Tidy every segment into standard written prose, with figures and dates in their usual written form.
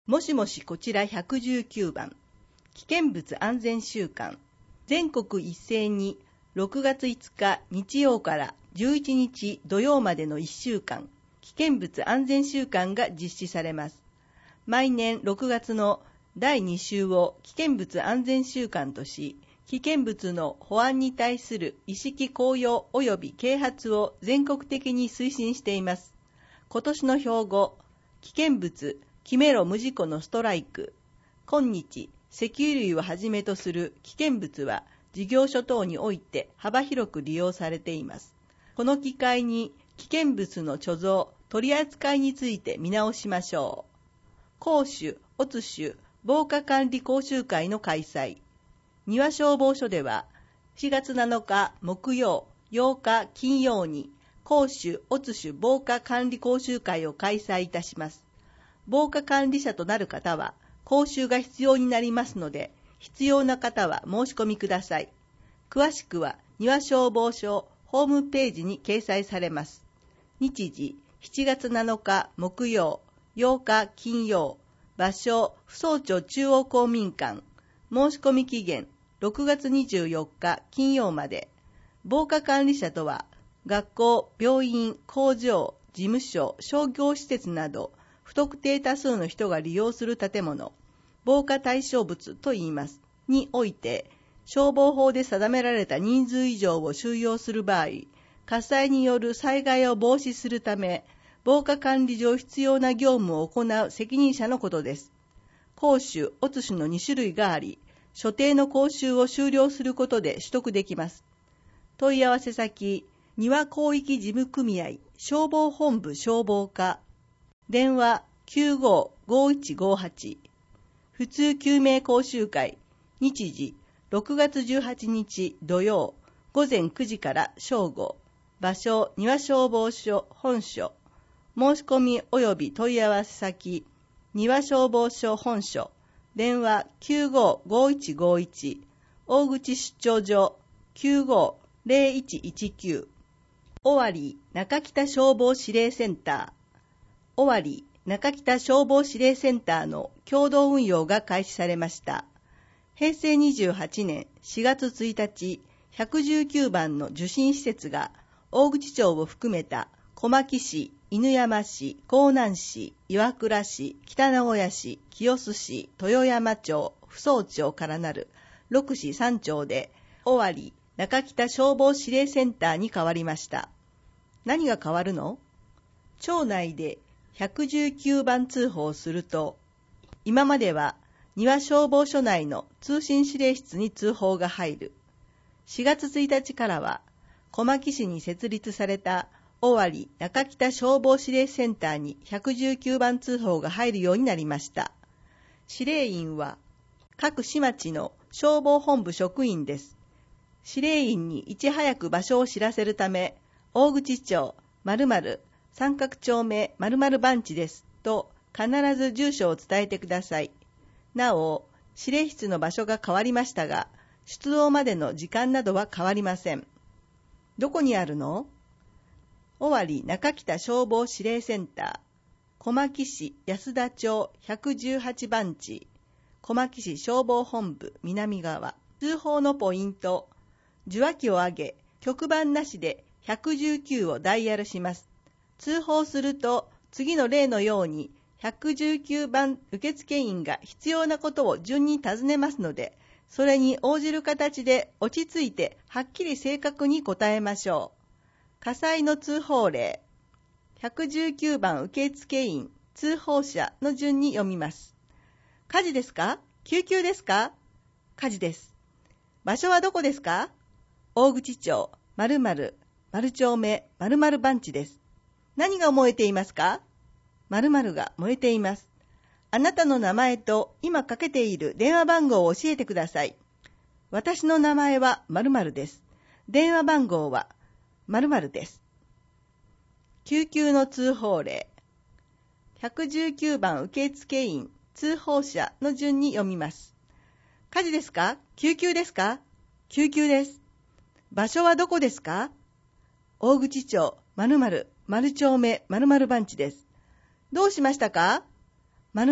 もしもし、こちら119番。危険物安全週間。全国一斉に6月5日日曜から11日土曜までの1週間、危険物安全週間が実施されます。毎年6月の第2週を危険物安全週間とし、危険物の保安に対する意識高揚及び啓発を全国的に推進しています。今年の標語、危険物決めろ無事故のストライク。今日、石油類をはじめとする危険物は事業所等において幅広く利用されています。この機会に危険物の貯蔵、取り扱いについて見直しましょう。公主、乙主、防火管理講習会の開催。庭消防署では4月7日木曜、8日金曜に公主、乙主防火管理講習会を開催いたします。防火管理者となる方は講習が必要になりますので、必要な方は申し込みください。詳しくは庭消防署ホームページに掲載されます。日時7月7日木曜、8日金曜、場所扶桑町中央公民館。申し込み期限6月24日金曜まで。防火管理者とは学校、病院、工場、事務所、商業施設など不特定多数の人が利用する建物、防火対象物と言います。において、消防法で定められた人数以上を収容する場合、火災による災害を防止するため、防火管理上必要な業務を行う責任者のことです。公主、乙主の2種類があり、所定の講習を修了することで取得できます。問い合わせ先、庭広域事務組合、消防本部消防課。電話95-5158。普通救命講習会。日時6月18日土曜午前9時から正午。場所庭消防署本所。申し込み及び問い合わせ先、庭消防署本所。電話95-5151。大口出張所95-0119。尾張中北消防指令センター。尾張中北消防指令センターの共同運用が開始されました。平成28年4月1日、119番の受信施設が大口町を含めた小牧市、犬山市、江南市、岩倉市、北名古屋市、清須市、豊山町、扶桑町からなる6市3町で尾張中北消防指令センターに変わりました。何が変わるの？町内で119番通報をすると、今までは庭消防署内の通信指令室に通報が入る。4月1日からは小牧市に設立された尾張中北消防指令センターに119番通報が入るようになりました。指令員は各市町の消防本部職員です。指令員にいち早く場所を知らせるため、大口町〇〇三角町名〇〇番地ですと必ず住所を伝えてください。なお、指令室の場所が変わりましたが、出動までの時間などは変わりません。どこにあるの？尾張中北消防指令センター、小牧市安田町118番地、小牧市消防本部南側。通報のポイント、受話器を上げ、局番なしで119をダイヤルします。通報すると、次の例のように、119番受付員が必要なことを順に尋ねますので、それに応じる形で落ち着いてはっきり正確に答えましょう。火災の通報例。119番受付員、通報者の順に読みます。火事ですか？救急ですか？火事です。場所はどこですか？大口町、〇〇、〇丁目、〇〇番地です。何が燃えていますか？〇〇が燃えています。あなたの名前と今かけている電話番号を教えてください。私の名前は〇〇です。電話番号は〇〇です。救急の通報例。119番受付員、通報者の順に読みます。火事ですか？救急ですか？救急です。場所はどこですか？大口町、〇〇、〇丁目、〇〇番地です。どうしましたか？〇〇、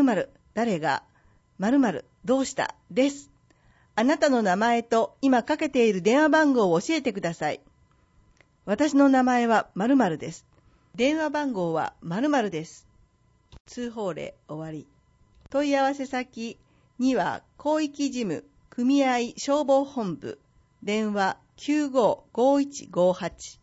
誰が、〇〇どうしたです。あなたの名前と今かけている電話番号を教えてください。私の名前は〇〇です。電話番号は〇〇です。通報例終わり。問い合わせ先には広域事務組合消防本部電話 955158